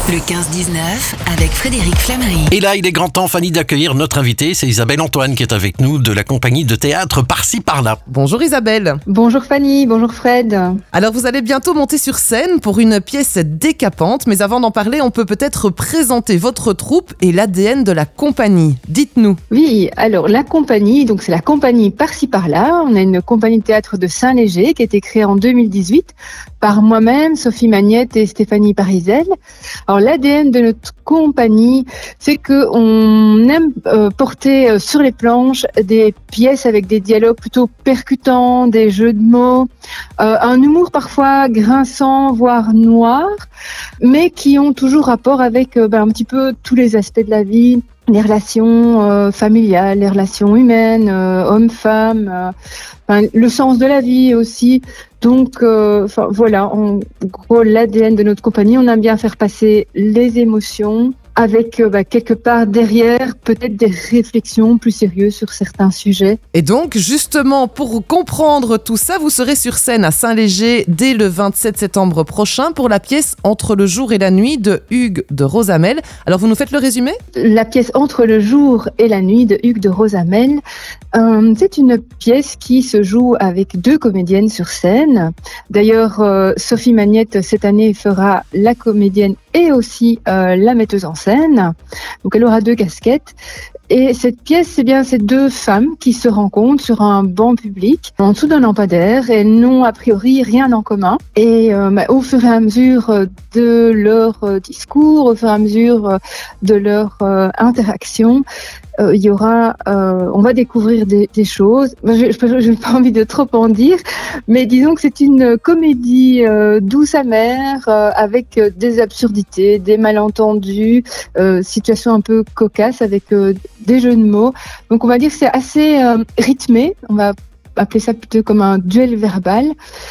Le 15-19 avec Frédéric Flamery. Et là, il est grand temps, Fanny, d'accueillir notre invitée. C'est Isabelle Antoine qui est avec nous de la compagnie de théâtre Par-ci Par-là. Bonjour Isabelle. Bonjour Fanny, bonjour Fred. Alors vous allez bientôt monter sur scène pour une pièce décapante, mais avant d'en parler, on peut peut-être présenter votre troupe et l'ADN de la compagnie. Dites-nous. Oui, alors la compagnie, donc c'est la compagnie Par-ci Par-là. On a une compagnie de théâtre de Saint-Léger qui a été créée en 2018 par moi-même, Sophie Magnette et Stéphanie Parisel. Alors l'ADN de notre compagnie, c'est que on aime porter sur les planches des pièces avec des dialogues plutôt percutants, des jeux de mots, un humour parfois grinçant, voire noir, mais qui ont toujours rapport avec un petit peu tous les aspects de la vie. Les relations familiales, les relations humaines, hommes-femmes, le sens de la vie aussi. Donc voilà, en gros l'ADN de notre compagnie, on aime bien faire passer les émotions avec quelque part derrière peut-être des réflexions plus sérieuses sur certains sujets. Et donc justement pour comprendre tout ça, vous serez sur scène à Saint-Léger dès le 27 septembre prochain pour la pièce Entre le jour et la nuit de Hugues de Rosamel. Alors vous nous faites le résumé ? La pièce Entre le jour et la nuit de Hugues de Rosamel, c'est une pièce qui se joue avec 2 comédiennes sur scène. D'ailleurs, Sophie Magnette cette année fera la comédienne et aussi la metteuse en scène. Donc elle aura 2 casquettes. Et cette pièce, c'est 2 femmes qui se rencontrent sur un banc public en dessous d'un lampadaire. Elles n'ont a priori rien en commun. Et au fur et à mesure de leur discours, au fur et à mesure de leur interaction, il y aura, on va découvrir des choses. Je n'ai pas envie de trop en dire, mais disons que c'est une comédie douce amère avec des absurdités, des malentendus, situations un peu cocasses avec des jeux de mots. Donc on va dire que c'est assez rythmé. On va appeler ça plutôt comme un duel verbal.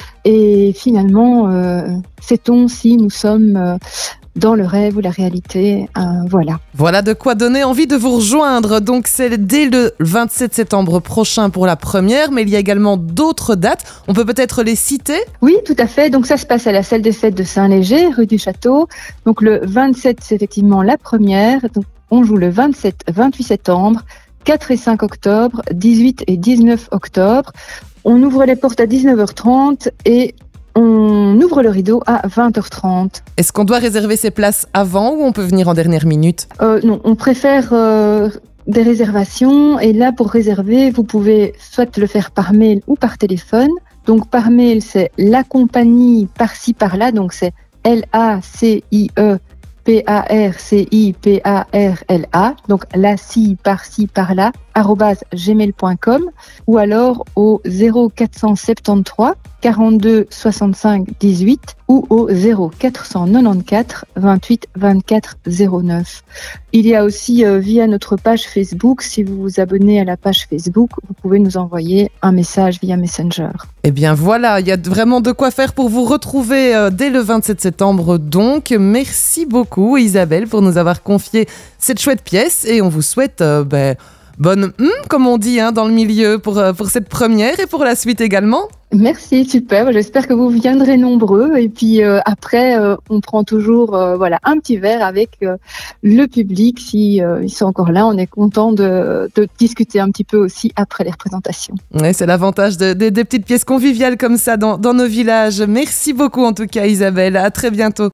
Et finalement, sait-on si nous sommes dans le rêve ou la réalité, voilà. Voilà de quoi donner envie de vous rejoindre. Donc c'est dès le 27 septembre prochain pour la première, mais il y a également d'autres dates. On peut peut-être les citer ? Oui, tout à fait. Donc ça se passe à la salle des fêtes de Saint-Léger, rue du Château. Donc le 27, c'est effectivement la première. Donc on joue le 27, 28 septembre, 4 et 5 octobre, 18 et 19 octobre. On ouvre les portes à 19h30 et on ouvre le rideau à 20h30. Est-ce qu'on doit réserver ses places avant ou on peut venir en dernière minute ? Non, on préfère des réservations. Et là, pour réserver, vous pouvez soit le faire par mail ou par téléphone. Donc par mail, c'est la compagnie Par-ci Par-là. Donc c'est LACIE-PARCIPARLA. Donc LACI Par-ci Par-là @gmail.com ou alors au 0473 42 65 18 ou au 0494 28 24 09. Il y a aussi via notre page Facebook, si vous vous abonnez à la page Facebook, vous pouvez nous envoyer un message via Messenger. Eh bien voilà, il y a vraiment de quoi faire pour vous retrouver dès le 27 septembre donc. Merci beaucoup Isabelle pour nous avoir confié cette chouette pièce et on vous souhaite bonne comme on dit dans le milieu pour cette première et pour la suite également. Merci, super. J'espère que vous viendrez nombreux. Et puis après, on prend toujours un petit verre avec le public. Si ils sont encore là, on est content de discuter un petit peu aussi après les représentations. Ouais, c'est l'avantage des petites pièces conviviales comme ça dans nos villages. Merci beaucoup en tout cas Isabelle. À très bientôt.